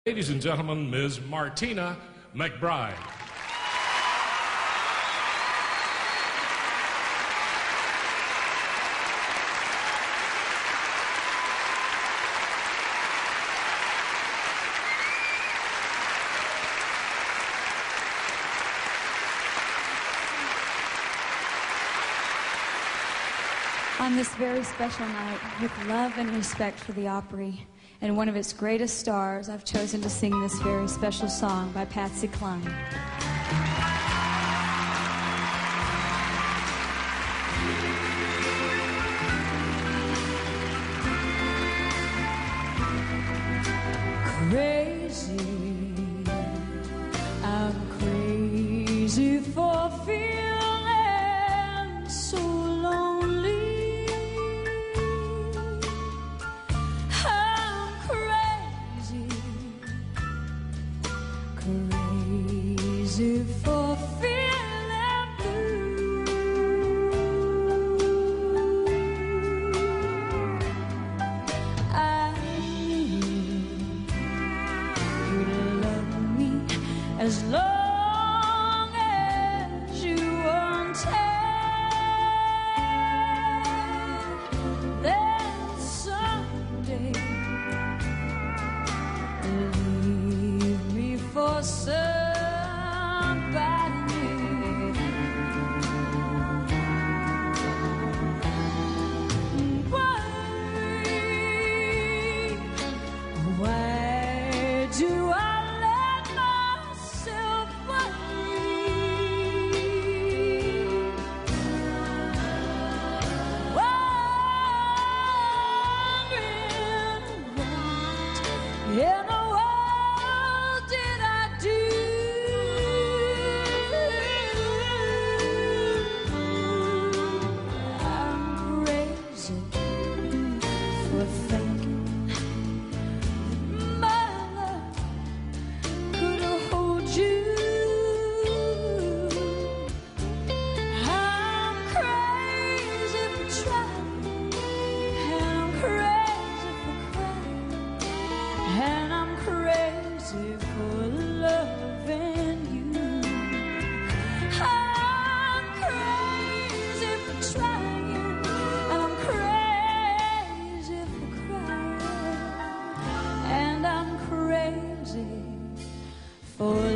Ladies and gentlemen, Ms. Martina McBride. On this very special night, with love and respect for the Opry and one of its greatest stars, I've chosen to sing this very special song by Patsy Cline. Crazy, I'm crazy for feeling so lonely. I'm crazy, crazy for feeling blue. I as long as you untie, then someday leave me for somebody new. Why do I in the world did I do? I'm crazy for thinking that my love could hold you. I'm crazy for trying, and I'm crazy for crying, and I'm crazy for loving you. I'm crazy for trying, I'm crazy for crying, and I'm crazy for